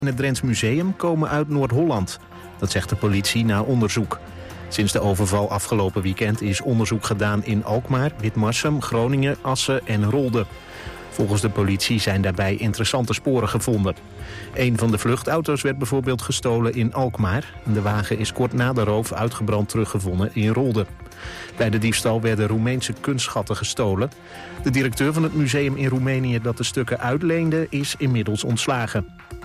in het Drents Museum komen uit Noord-Holland. Dat zegt de politie na onderzoek. Sinds de overval afgelopen weekend is onderzoek gedaan in Alkmaar, Witmarsum, Groningen, Assen en Rolde. Volgens de politie zijn daarbij interessante sporen gevonden. Een van de vluchtauto's werd bijvoorbeeld gestolen in Alkmaar. De wagen is kort na de roof uitgebrand teruggevonden in Rolde. Bij de diefstal werden Roemeense kunstschatten gestolen. De directeur van het museum in Roemenië dat de stukken uitleende is inmiddels ontslagen.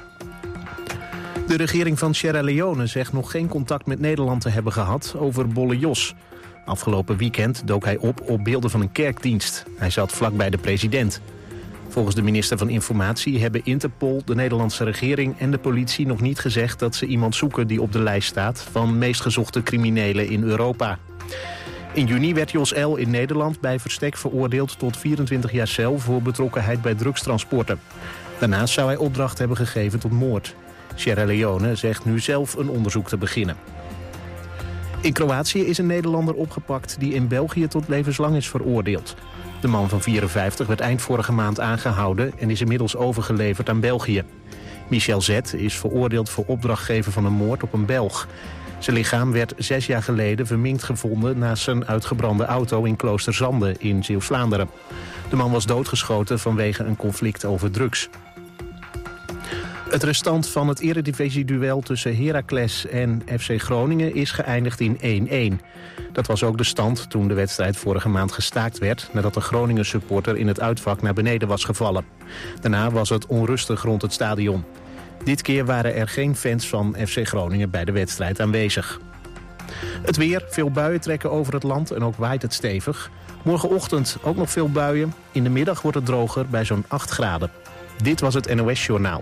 De regering van Sierra Leone zegt nog geen contact met Nederland te hebben gehad over Bolle Jos. Afgelopen weekend dook hij op beelden van een kerkdienst. Hij zat vlakbij de president. Volgens de minister van Informatie hebben Interpol, de Nederlandse regering en de politie nog niet gezegd dat ze iemand zoeken die op de lijst staat van meest gezochte criminelen in Europa. In juni werd Jos L. in Nederland bij verstek veroordeeld tot 24 jaar cel voor betrokkenheid bij drugstransporten. Daarnaast zou hij opdracht hebben gegeven tot moord. Sierra Leone zegt nu zelf een onderzoek te beginnen. In Kroatië is een Nederlander opgepakt die in België tot levenslang is veroordeeld. De man van 54 werd eind vorige maand aangehouden en is inmiddels overgeleverd aan België. Michel Z. is veroordeeld voor opdrachtgever van een moord op een Belg. Zijn lichaam werd 6 jaar geleden verminkt gevonden naast zijn uitgebrande auto in Kloosterzande in Zeeuws-Vlaanderen. De man was doodgeschoten vanwege een conflict over drugs. Het restant van het eredivisie-duel tussen Heracles en FC Groningen is geëindigd in 1-1. Dat was ook de stand toen de wedstrijd vorige maand gestaakt werd, nadat de Groningen-supporter in het uitvak naar beneden was gevallen. Daarna was het onrustig rond het stadion. Dit keer waren er geen fans van FC Groningen bij de wedstrijd aanwezig. Het weer, veel buien trekken over het land en ook waait het stevig. Morgenochtend ook nog veel buien. In de middag wordt het droger bij zo'n 8 graden. Dit was het NOS Journaal.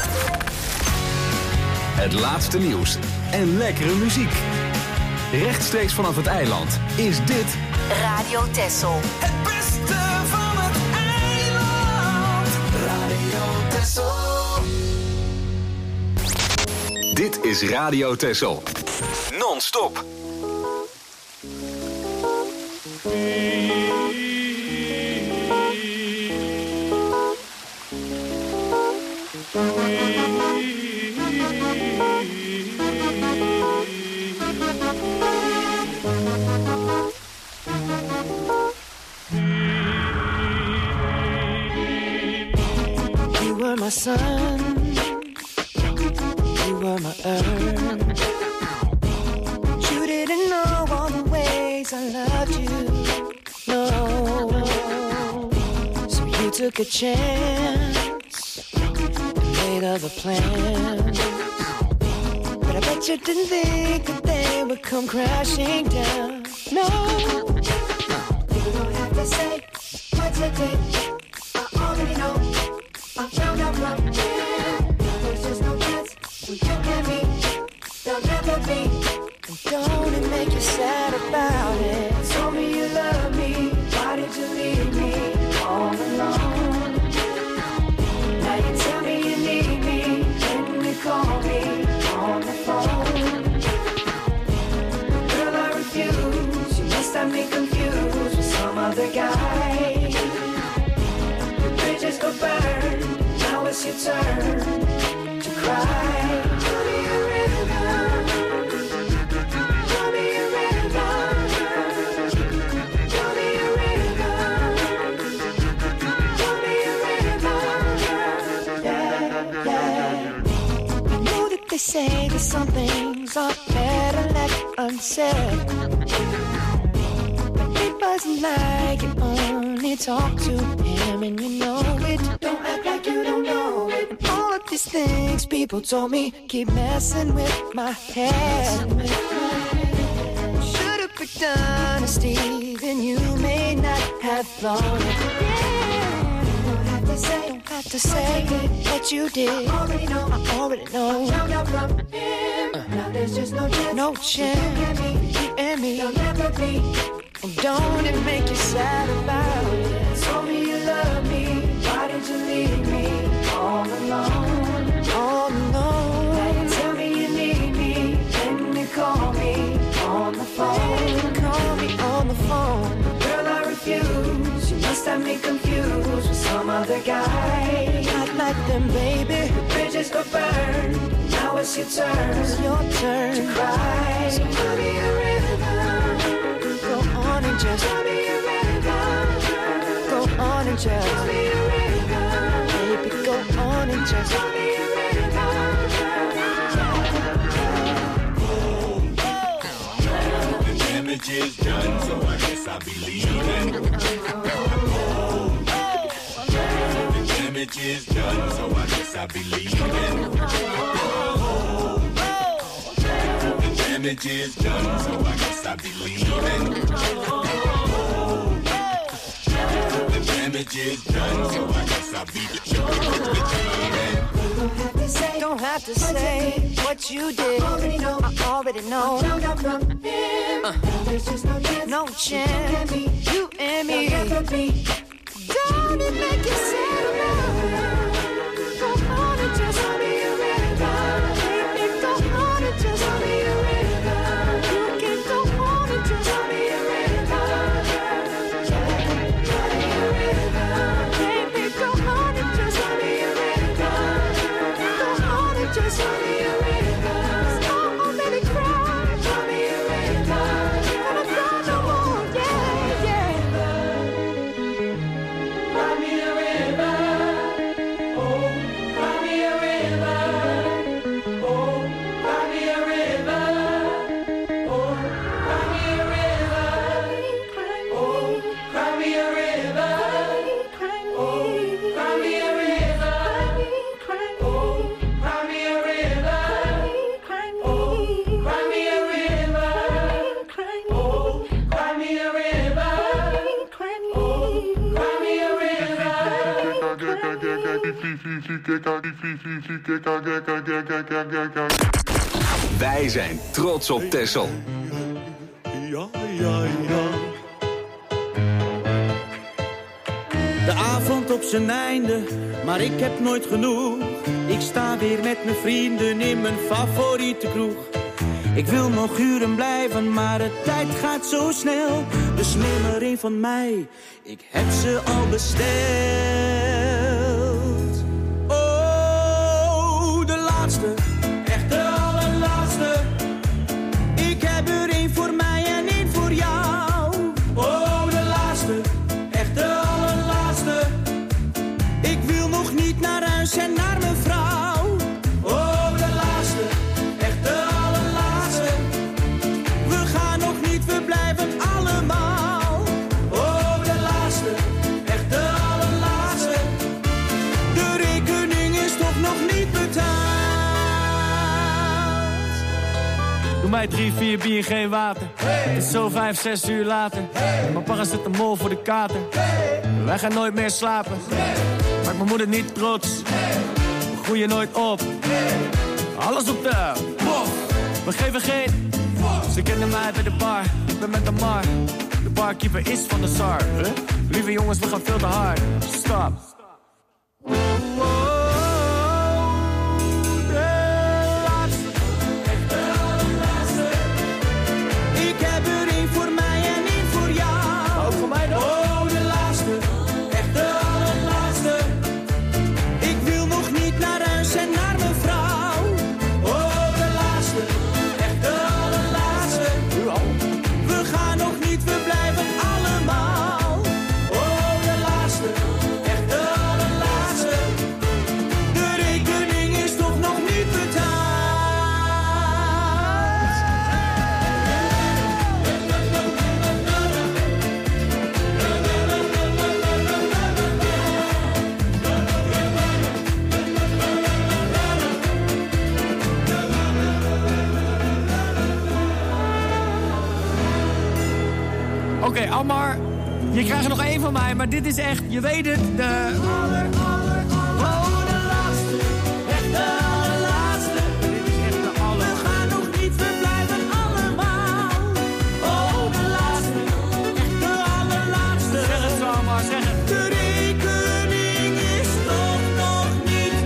Het laatste nieuws en lekkere muziek. Rechtstreeks vanaf het eiland is dit Radio Texel. Het beste van het eiland. Radio Texel. Dit is Radio Texel. Non-stop. You were my sun, you were my earth. You didn't know all the ways I loved you, no. So you took a chance and made other plans. But I bet you didn't think that they would come crashing down, no. You don't have to say what you did, I already know. I found out what there's just no chance when you and me, there'll never be. And don't it make you sad about it? Told me you love me, why did you leave me all alone? Now you tell me you need me, when you call me on the phone. Girl, I refuse, you must have me confused with some other guy. The bridges go burn, now it's your turn to cry. Tell me a river, tell me a river, tell me a river, tell me a river, yeah, yeah. I know that they say that some things are better left unsaid, but it wasn't like you only talk to him and you know it. Don't act like you don't know it. And all of these things people told me keep messing with my head. Should've picked honesty, then you may not have thought it. Yeah. Don't have to say what you did. I already know. I already know. Now there's just no chance. No chance. You and me. There'll never be. And don't it make you sad about it? Told me you love me, why did you leave me all alone? All alone. Now you tell me you need me, then you call me on the phone. Call me on the phone. Girl, I refuse, you must have me confused with some other guy. Not like them, baby. The bridges go never burn. Now it's your turn. It's your turn to cry. So call me a river. Go on and just call me a river. Go on and just call me a river. Baby, go on and just call me a river. The damage is done, so I guess I'll be leaving. The damage is done, so I guess I'll be leaving. The damage is done, so I guess I'll be leaving. The damage is done, so I guess I'll be leaving. Don't have to say what you did. I already know. There's just no chance. You and me. Don't it make you sad? Go on and just be a river. Baby, go on and just be a river. You can go on and just be a river. Baby, go on and just be a river. Go on and just be a river. Oh, baby, cry, just be a river. Gonna cry no more, yeah, yeah. Cry me a river. Oh, cry me a river. Oh, cry me a river. Oh, cry me a river. Oh, cry me a river. Oh, cry me a river. Oh, cry me a river. Oh, cry me a river. Oh, cry me a river. Oh, cry me a Wij zijn trots op Texel. Ja, ja, ja. De avond op zijn einde, maar ik heb nooit genoeg. Ik sta weer met mijn vrienden in mijn favoriete kroeg. Ik wil nog uren blijven, maar de tijd gaat zo snel. Dus neem er een van mij, ik heb ze al besteld. Oh, de laatste, echt de allerlaatste. Ik heb er een voor mij en een voor jou. Oh, de laatste, echt de allerlaatste. Ik wil nog niet naar huis en naar mijn vrouw. Oh, de laatste, echt de allerlaatste. We gaan nog niet, we blijven allemaal. Oh, de laatste, echt de allerlaatste. De rekening is toch nog niet betaald. Doe mij 3, 4 bier, geen water. Het is zo 5, 6 uur later. Mijn papa zit een mol voor de kater. Wij gaan nooit meer slapen. Maak mijn moeder niet trots. We groeien nooit op. Alles op de bof. We geven geen. Ze kennen mij bij de bar. Ik ben met de mar. De barkeeper is van de SAR. Lieve jongens, we gaan veel te hard. Stop. Ik heb er een voor mij en een voor jou. Ook voor mij dan? Oh, de laatste, echt de allerlaatste. Ik wil nog niet naar huis en naar mijn vrouw. Oh, de laatste, echt de allerlaatste. We gaan nog niet, we blijven allemaal. Oh, de laatste, echt de allerlaatste. De rekening is toch nog niet betaald. Oké, Almar, je krijgt er nog één van mij, maar dit is echt, je weet het, de... Oh, de laatste, echt de allerlaatste. Dit is echt de We gaan nog niet, we blijven allemaal. Oh, de laatste, echt de allerlaatste. Zeg het zo, Almar, zeg het. De rekening is toch nog niet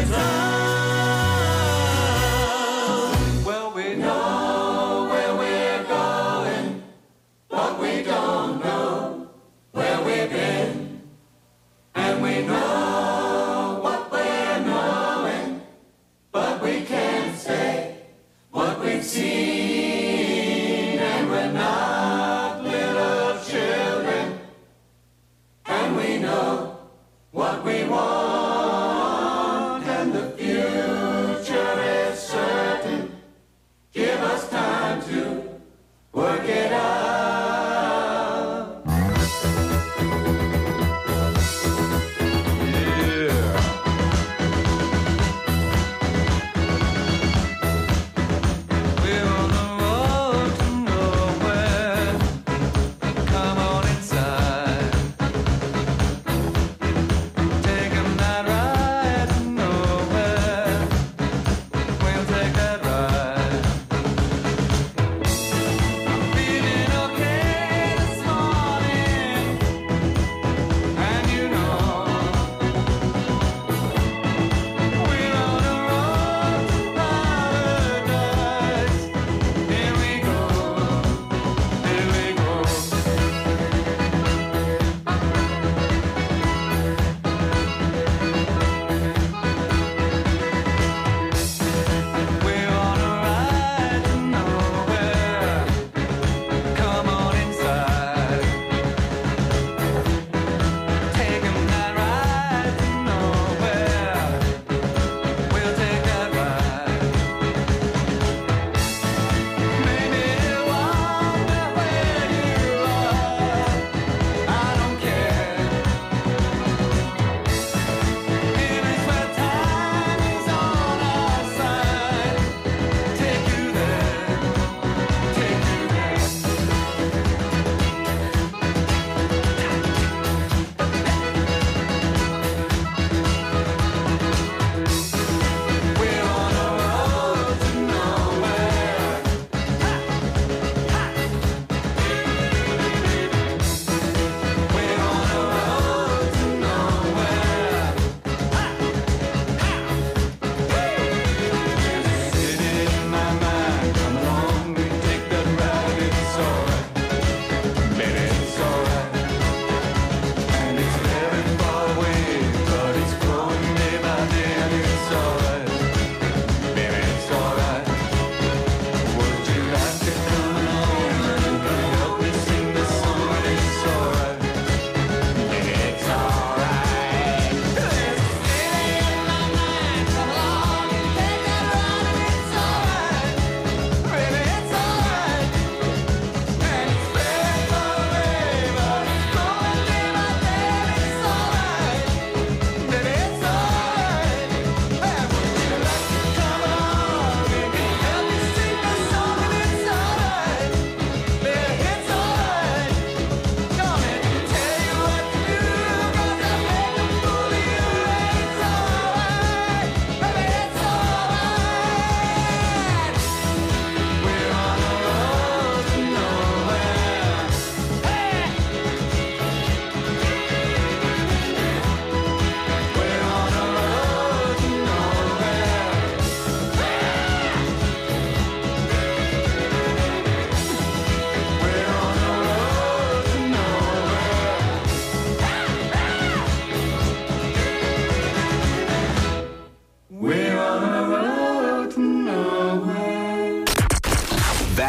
betaald. Well, we know where we're going, but we don't know where we've been. And we know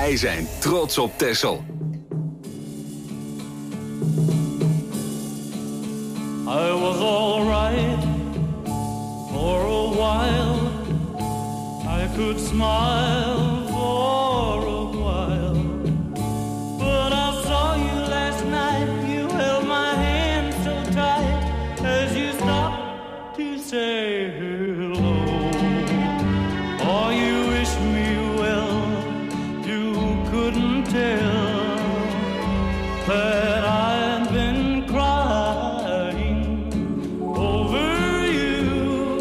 Wij zijn trots op Texel. I was all right for a while. I could smile for a while. But I saw you last night. You held my hand so tight as you stopped to say hello. Oh, you wish me well. You couldn't tell that I've been crying over you,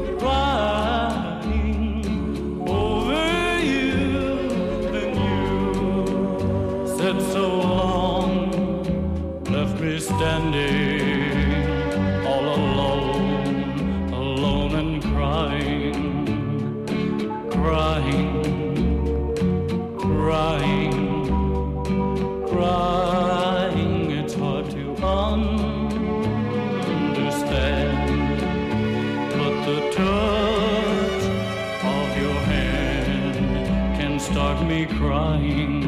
crying over you, and you said so long, left me standing all alone, alone and crying, crying, crying, crying. It's hard to understand, but the touch of your hand can start me crying.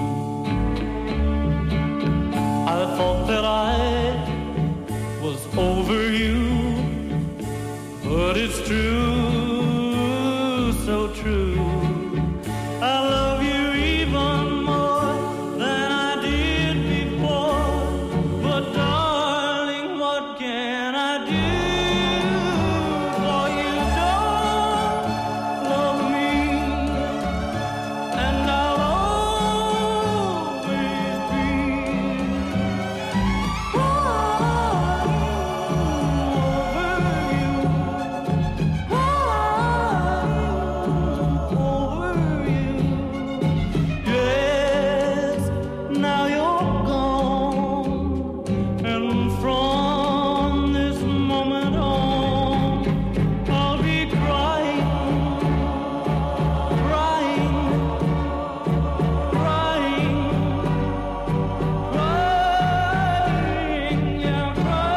I thought that I was over you, but it's true, so true. I love you even more than I did before. But darling, what can I do? For you don't love me, and I'll always be over you. Yes, now you're gone, and from this moment on, I'll be crying, crying, crying, crying, yeah,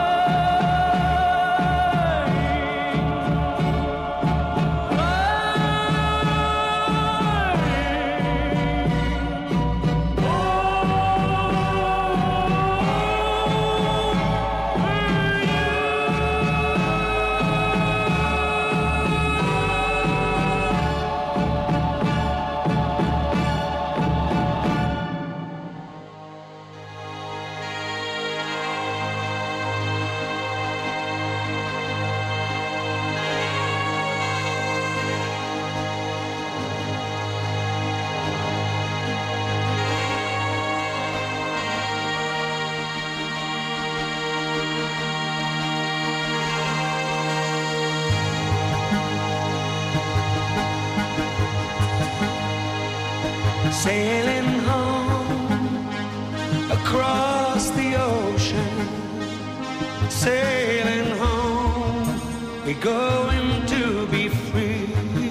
Sailing home across the ocean, sailing home, we're going to be free.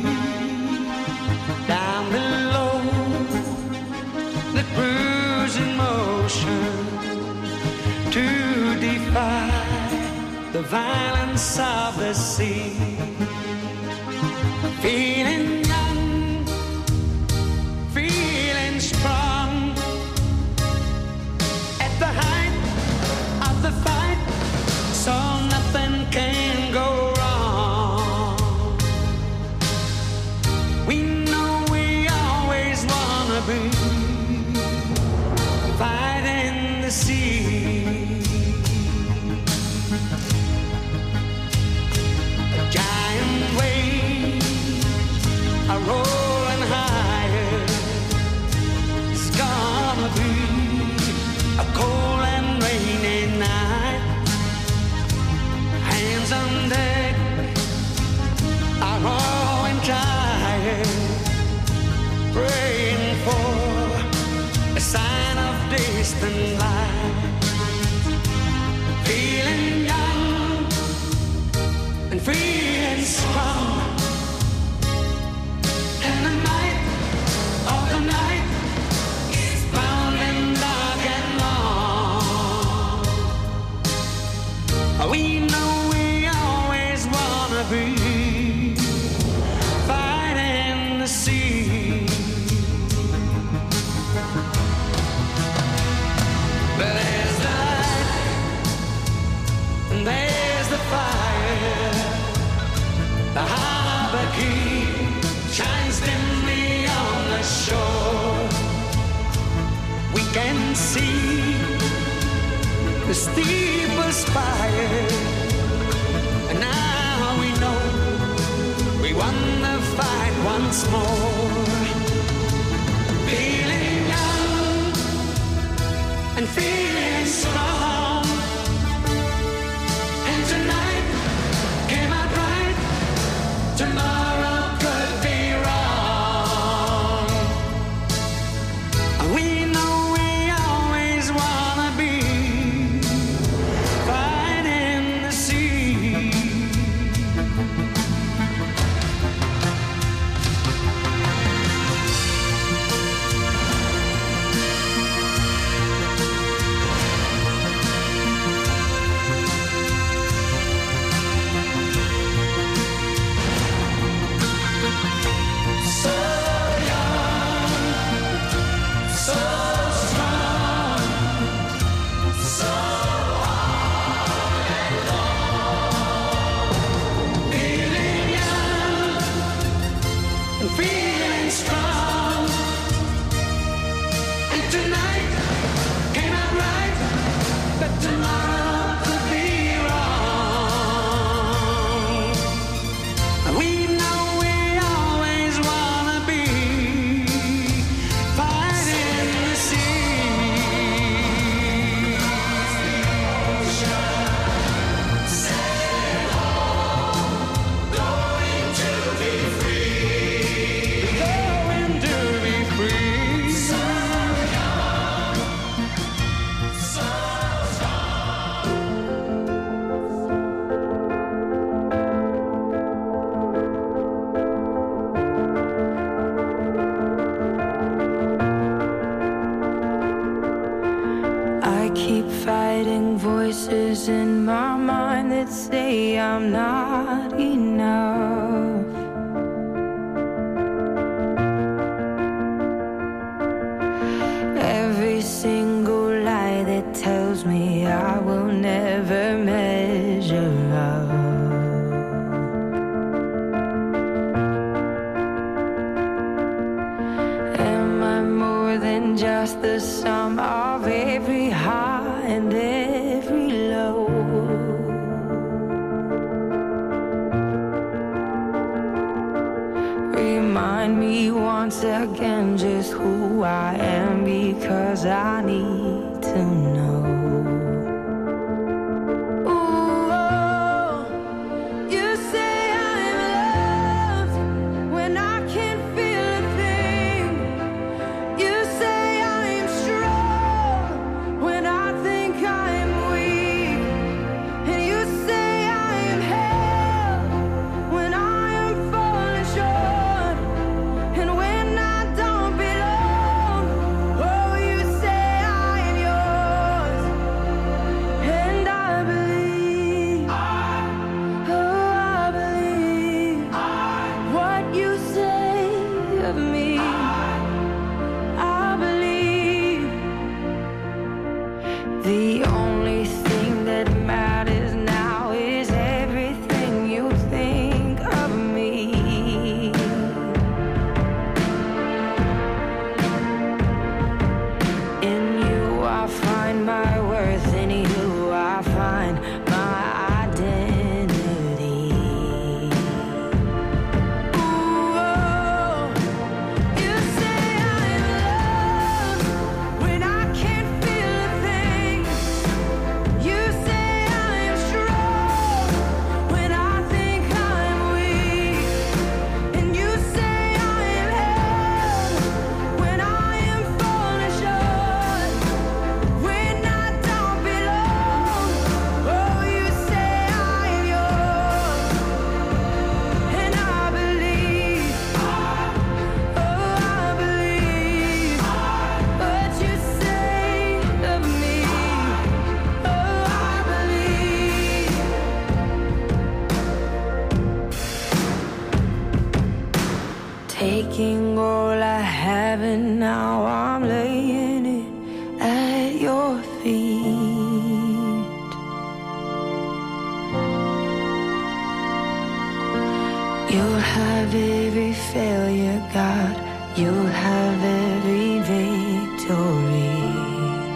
Down below, the cruising motion, to defy the violence of the sea. Feeling young, feeling strong, at the height of the fight, so nothing can go wrong. We know we always wanna be fighting the sea. A giant wave, a rolling higher. It's gonna be a cold and rainy night. Hands on deck are rowing tired, praying for a sign of distant light. Feeling young and feeling strong. And the night of the night is bound and dark and long. We know we always wanna be fighting the sea. and see the steeple spire. And now we know we won the fight once more. Feeling young and feeling strong. And tonight came out right. Tomorrow could be wrong. We know we always wanna be fighting the sea. Feeling strong, and tonight came out right, but tomorrow could be wrong. We know we always wanna be fighting the sea. Sailing home, going to be free. Going to be free. So young, so I keep fighting voices in my mind that say I'm not enough. Every single lie that tells me I will never measure up. Am I more than just the sum of every high and every low? Remind me once again just who I am, because I need to know. Ooh, oh, you say I'm loved when I can't feel a thing. You say I'm strong when I think I'm weak. And you say I am held when I am falling short. And when I don't belong, oh, you say I am yours. And I believe, oh, I believe what you say of me. I believe the only thing that matters now is everything you think of me. In you I find my worth, in you I find my identity. Ooh, oh, you say I'm loved when I can't feel a thing. You say I am strong when I think I'm weak. And you say I am held when I am falling short. When I don't belong, oh, you say I am yours. And I believe, oh, I believe what you say of me. Oh, I believe. Taking all I have and now I'm laying it at your feet. You'll have every failure, God. You'll have every victory.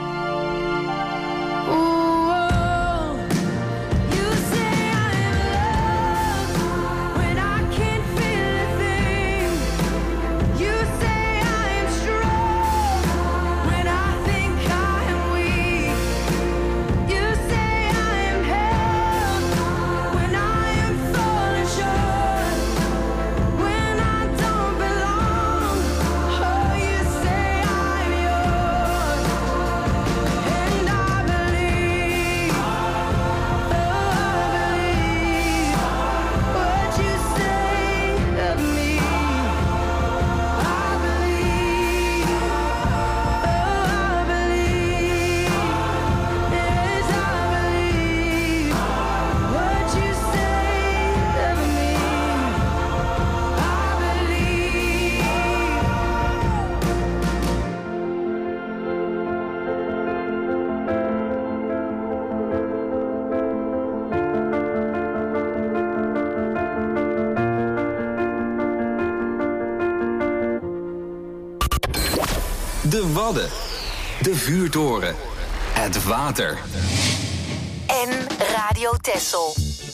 De Wadden. De Vuurtoren. Het water. En Radio Texel.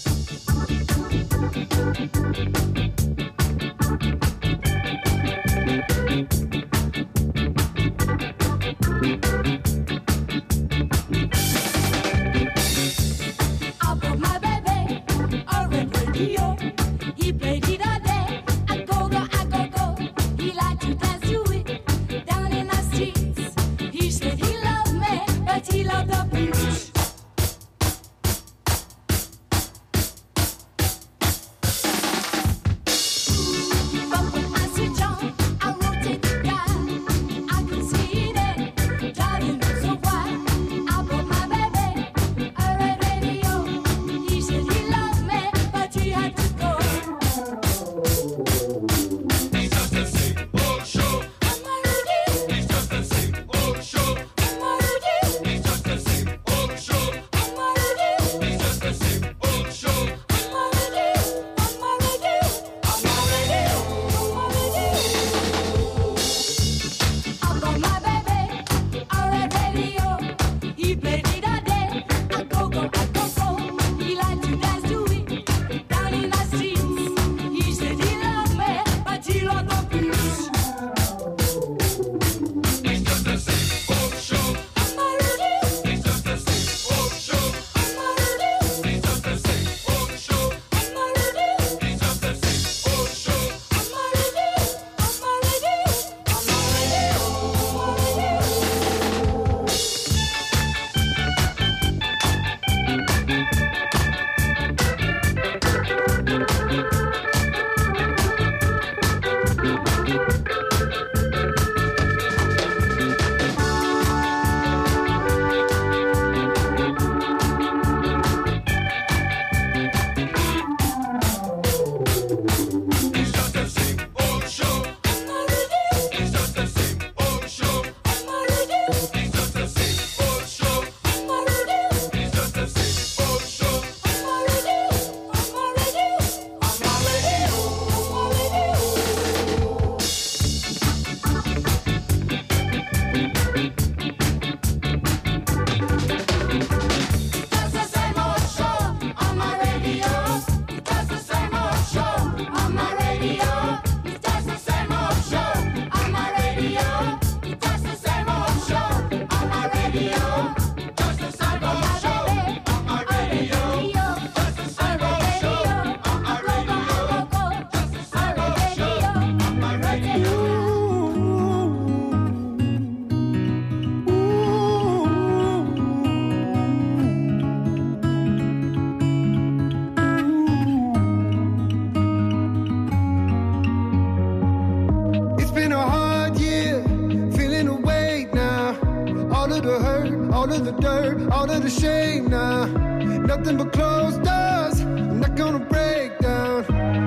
all of the dirt, all of the shame now. Nothing but closed doors, I'm not gonna break down.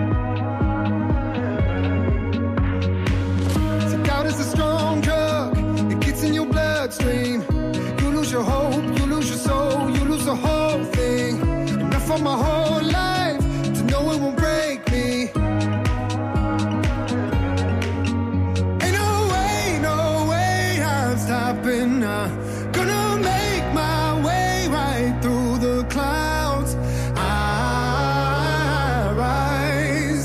So doubt is a strong drug, it gets in your bloodstream. You lose your hope, you lose your soul, you lose the whole thing. Enough for my whole life to know it won't break me. Ain't no way I'm stopping now. Gonna make my way right through the clouds. I rise.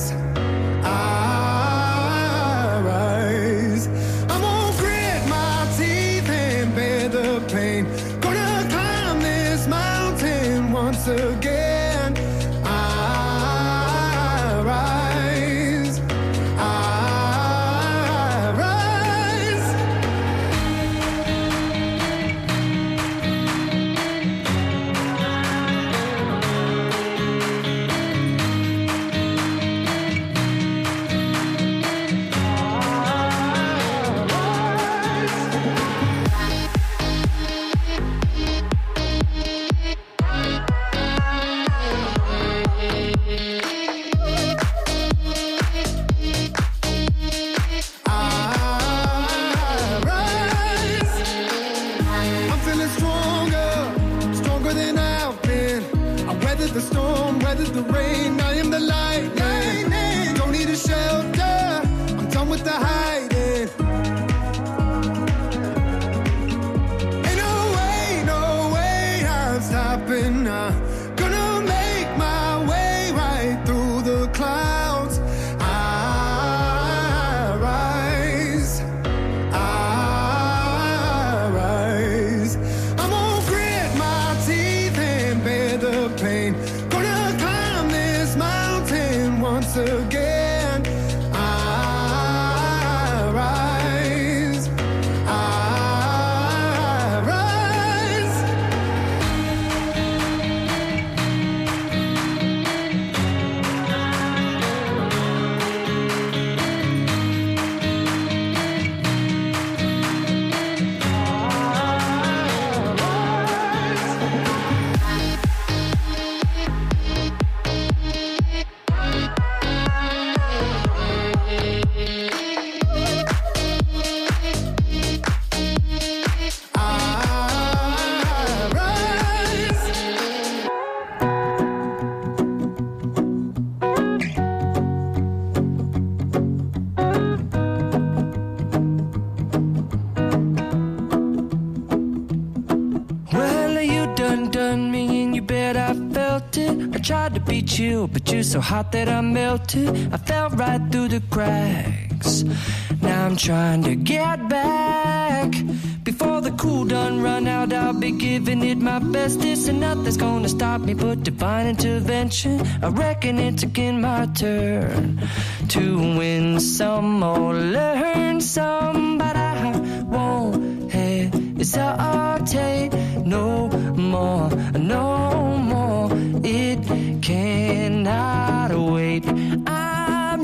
tried to be chill, but you're so hot that I melted. I fell right through the cracks. Now I'm trying to get back. Before the cool done run out, I'll be giving it my best. This and nothing's gonna stop me but divine intervention. I reckon it's again my turn to win some or learn some, but I won't hesitate no more, no more. It cannot wait. I'm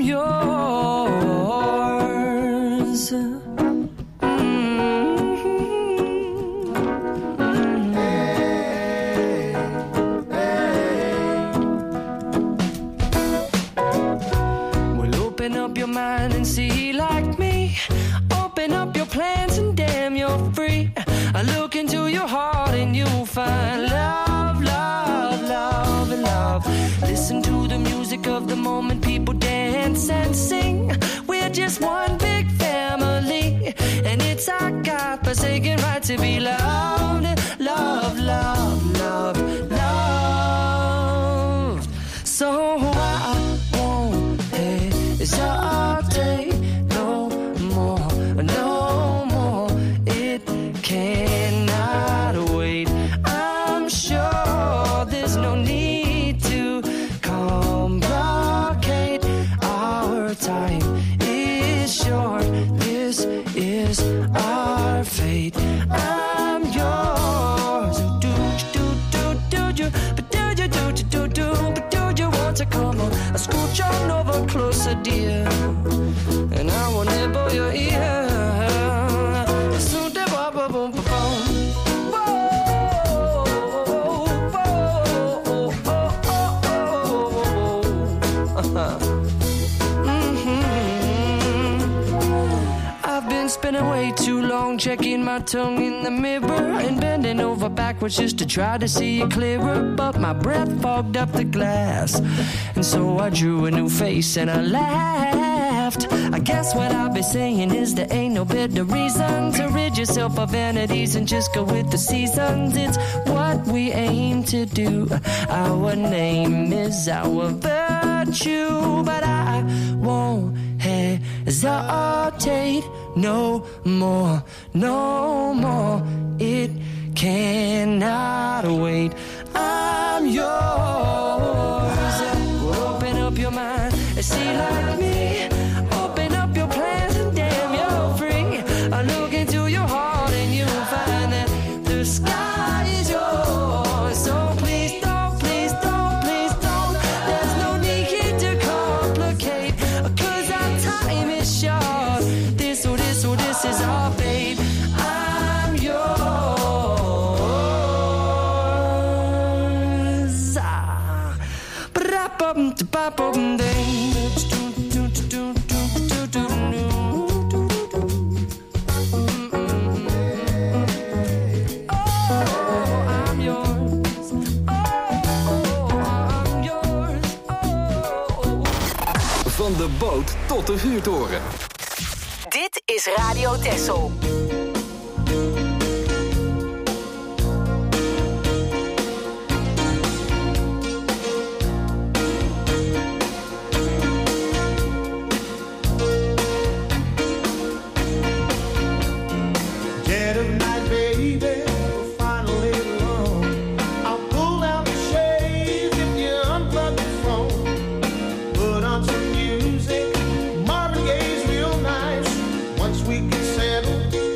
yours. Open up your mind and see like me. Open up your plans and damn, you're free. I look into your heart and you'll find love, love, love, and love. Listen to the music of the moment, people dance and sing. We're just one big family, and it's our God-forsaken right to be loved. Love, love, love, love. So I won't hesitate no more, no more. It cannot wait. I'm sure there's no need to complicate. Our time is short. This is our fate. I'm yours. Do you, but do you, but do you want to come on? I scooch on over closer, dear, and I will nibble your ear. So boom, boom, boom, boom. I've been spinning way too long, checking my tongue in the mirror and bending over backwards just to try to see it clearer. But my breath fogged up the glass, and so I drew a new face and I laughed. I guess what I'll be saying is there ain't no better reason to rid yourself of vanities and just go with the seasons. It's what we aim to do. Our name is our virtue, but I won't hesitate no more, no more. It cannot wait. I'm yours. Open up your mind and see like me. Open up your plans and damn, you're free. I look into your heart and you'll find that the sky is yours. So please don't, please don't, please don't. There's no need here to complicate, 'cause our time is short. This is our fate. I'm yours. Van de boot tot de vuurtoren. Dit is Radio Texel. Dead of night, baby, we're finally alone. I'll pull down the shades if you unplug the phone. Put on some music, Marvin Gaye's real nice. Once we get settled,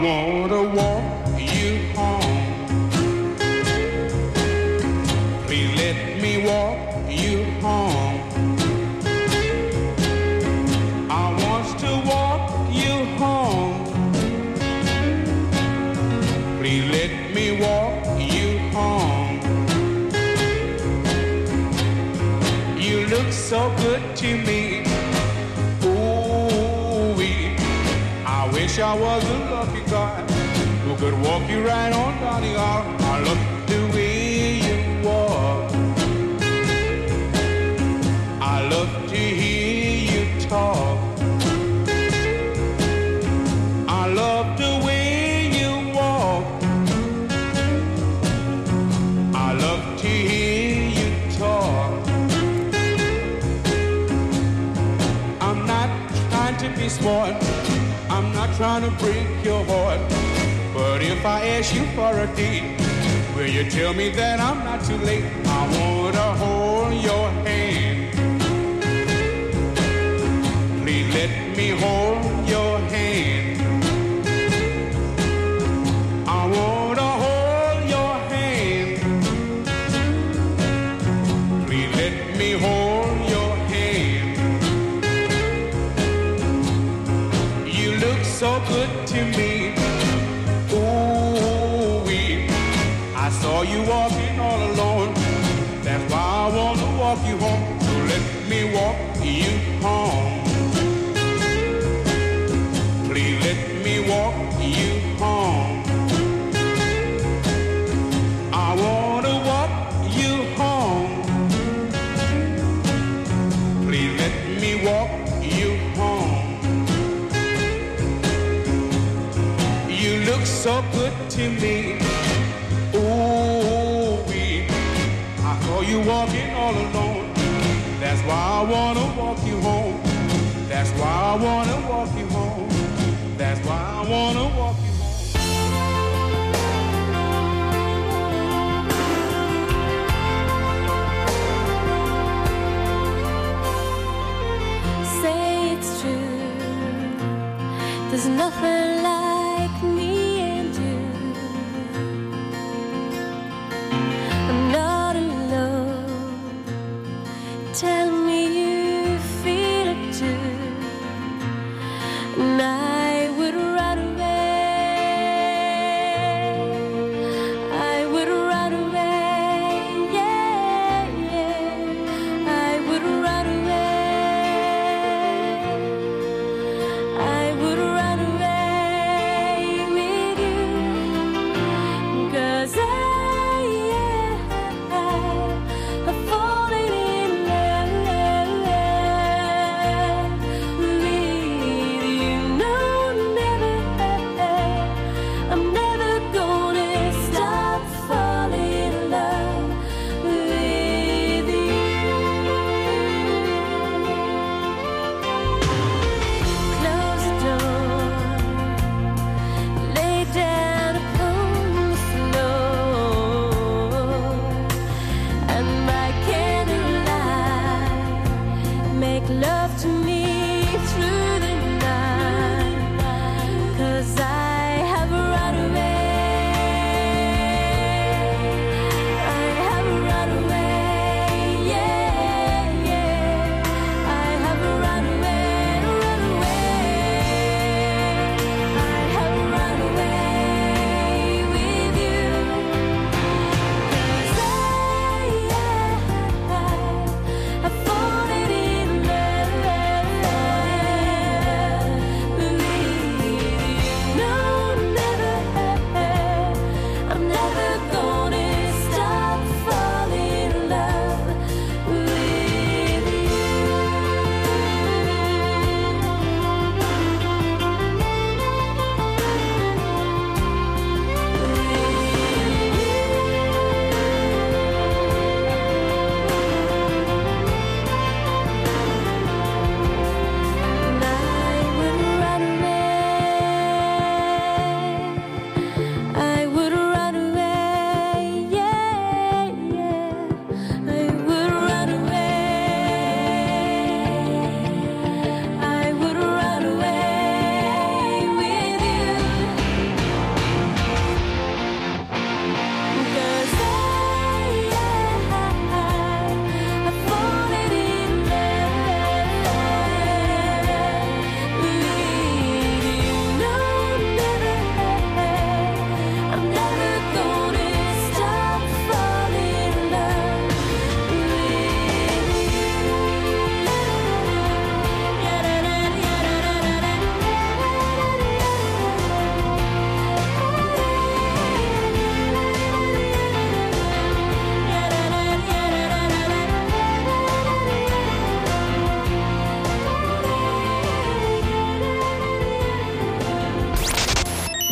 wanna walk you home. Please let me walk you home. I want to walk you home. Please let me walk you home. You look so good to me. I wish I was a lucky guy who could walk you right on down the aisle. I love the way you walk. I love to hear you talk. I love the way you walk. I love to hear you talk. I'm not trying to be smart. I'm not trying to break your heart, but if I ask you for a date, will you tell me that I'm not too late? I wanna hold your hand. Please let me hold your hand. I wanna hold your hand. Please let me hold your hand. You look so good to me. Ooh-wee. I saw you walking all alone. That's why I want to walk you home. So let me walk you home. Please let me walk you home. I want to walk you home. Please let me walk you home. You look so good to me. Ooh-wee. I saw you walking all alone. That's why I wanna walk you home. That's why I wanna walk you home. That's why I wanna walk you home. Say it's true. There's nothing like me and you. I'm not alone. Tell me you feel it too. And I would run away. I would run away. Yeah, yeah. I would run away. I would run away with you. 'Cause I've fallen in love with you. No.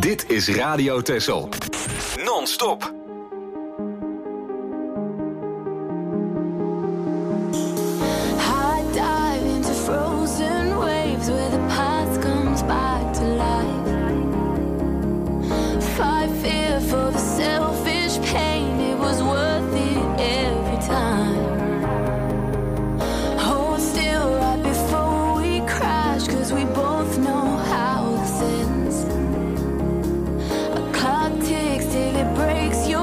Dit is Radio Texel. Non-stop. Frozen waves where the past comes back to life. Fight fear for the selfish pain, it was worth it every time. Hold still right before we crash, cause we both know how this ends. A clock ticks till it breaks your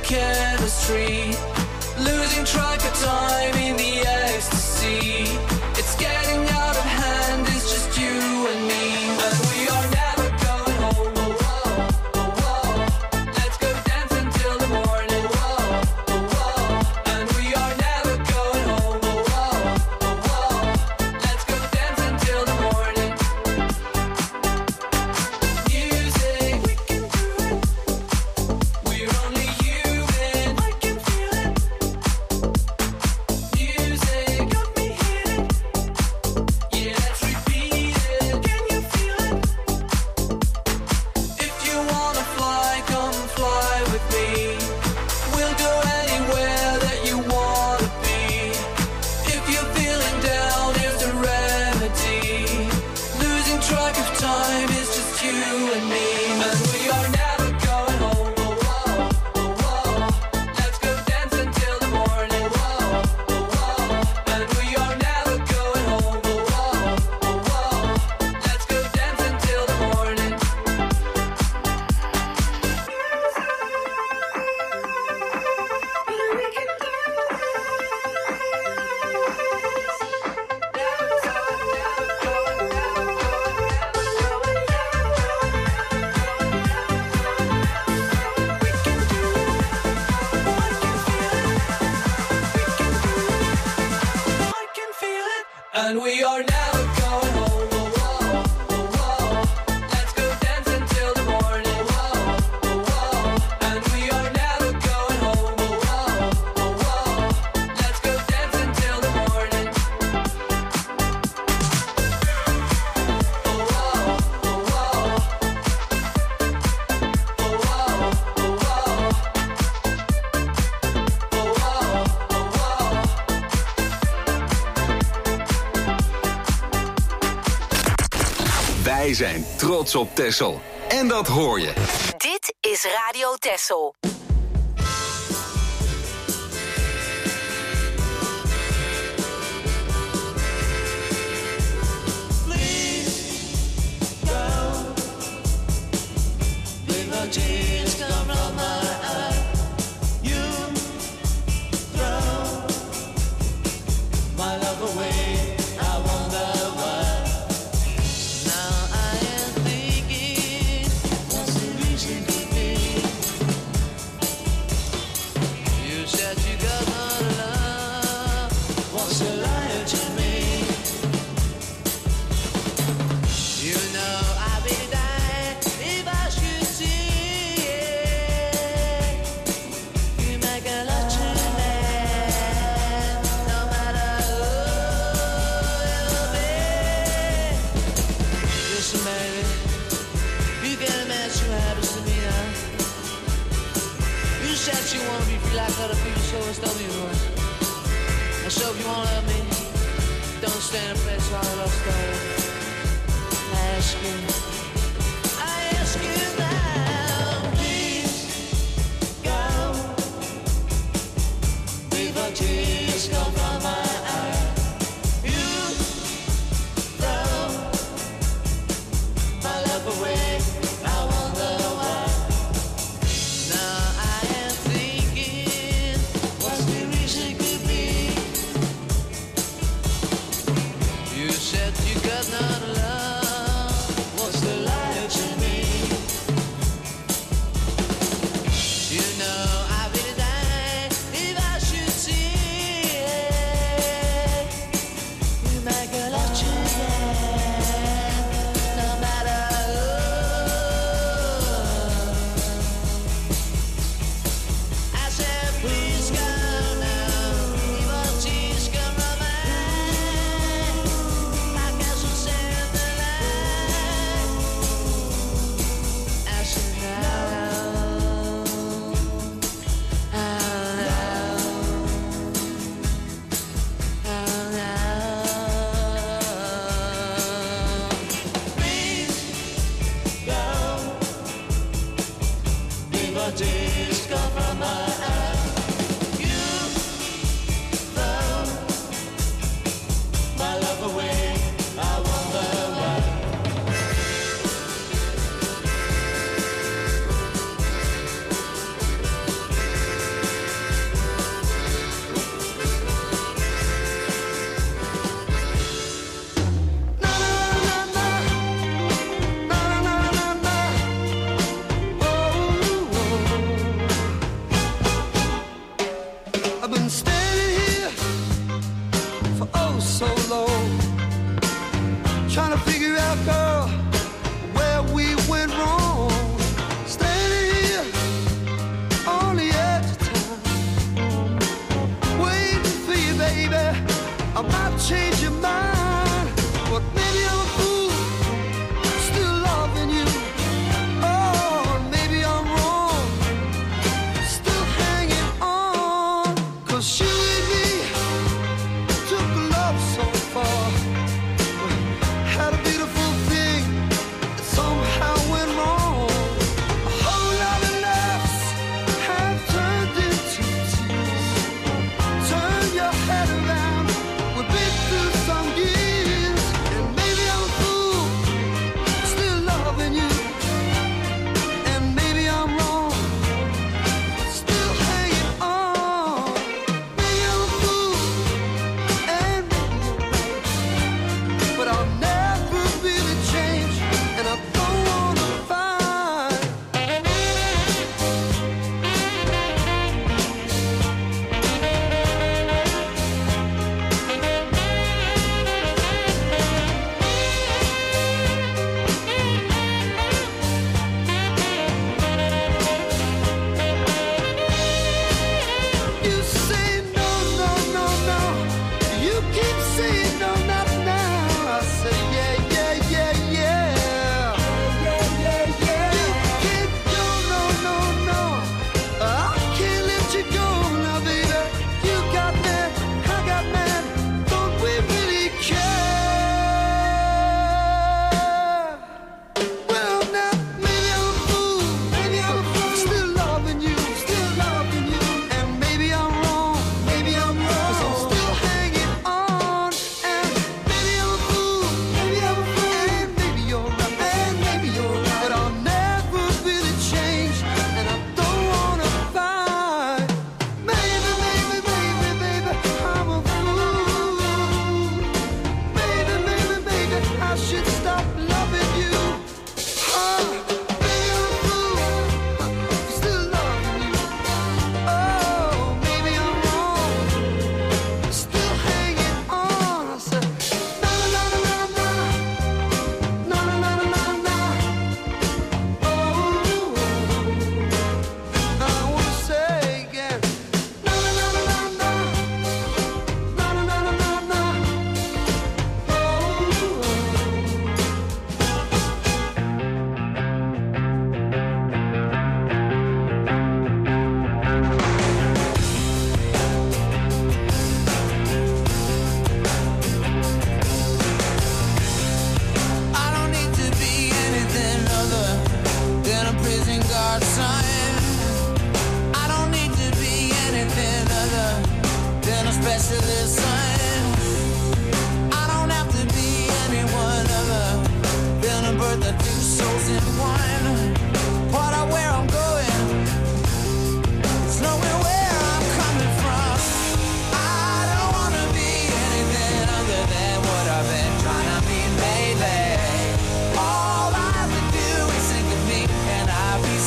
chemistry, losing track of time in the ecstasy. It's getting out of hand, it's just you and me, and we are never going home. Oh, whoa, oh, whoa. Let's go dance until the morning. Whoa, oh, whoa. And we are never going home. Oh, whoa, oh, whoa. Let's go dance until the morning. Music, we can do it. We're only human. I can feel it. Music got me heated. Yeah, let's repeat it. Can you feel it? If you wanna fly, come fly with me. We'll go anywhere that you wanna be. If you're feeling down, here's the remedy. Losing track of time is just you and me, and we are never going home. Oh, whoa, oh, whoa. Let's go dance until the morning. Whoa, oh, whoa. And we are never going home. Oh, whoa, oh, whoa. Let's go dance until the morning. I can feel it. And we are never going home. Oh, whoa, oh, whoa. Let's go dance until the morning. Whoa, oh, whoa. And we are never going home. Oh, whoa, oh, whoa. Let's go dance until the morning. Oh, whoa, oh, whoa. Oh, whoa, oh, whoa. Oh, whoa, oh, whoa. Wij zijn trots op Texel. En dat hoor je. Dit is Radio Texel. With the tears come from my eye, you throw my love away. I wonder why. Now I am thinking, what's the reason could be? You said you got not love. What's a liar to me? You know I'd be dying if I should see it. You make a lot to me, no matter who it'll be. Listen, baby, you get a man who happens to me now. You said you wanna be free like other people, so it's tell me yours. And so if you wanna love me, don't stand in place while I love started. I ask you now, please go. Before tears come from my eye, you throw my love away. I wonder why. Now I am thinking, what's the reason could be? You said you got not love. What's the lie to me? You know I'd be dying if I should see it. You make a lot to me, no matter who. I said please go now, even tears come from my eye. I guess we'll send the light. I said now, please go. Before tears come from my eye, you throw my love away. I wonder why.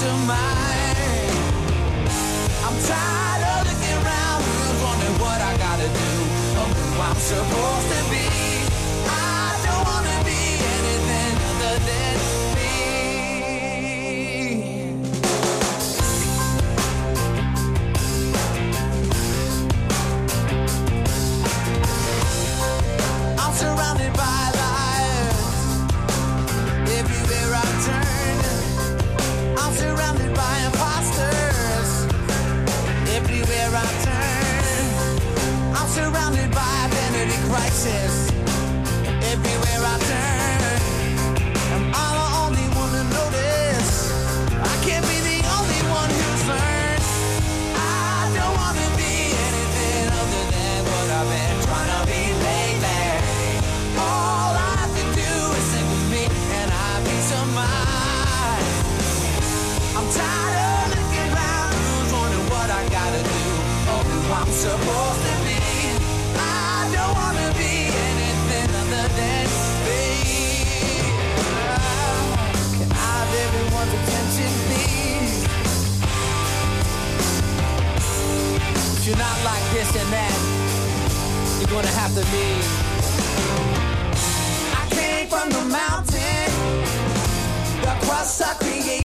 peace of mind. I'm tired of looking around, wondering what I gotta do, or who I'm supposed to be. I don't wanna be anything other than me. I'm surrounded by lies everywhere I turn. I'm surrounded by imposters everywhere I turn. I'm surrounded by identity crisis everywhere I turn. Am I the only one to notice? I can't be the only one who's learned. I don't wanna be anything other than what I've been trying to be lately. All I have to do is sing with me and have peace of mind. I'm tired of looking around, who's wondering what I gotta do, or who I'm supposed to be. I don't wanna be anything other than me. Can I have everyone's attention, please? If you're not like this and that, you're gonna have to leave. I came from the mountain, the crust I created.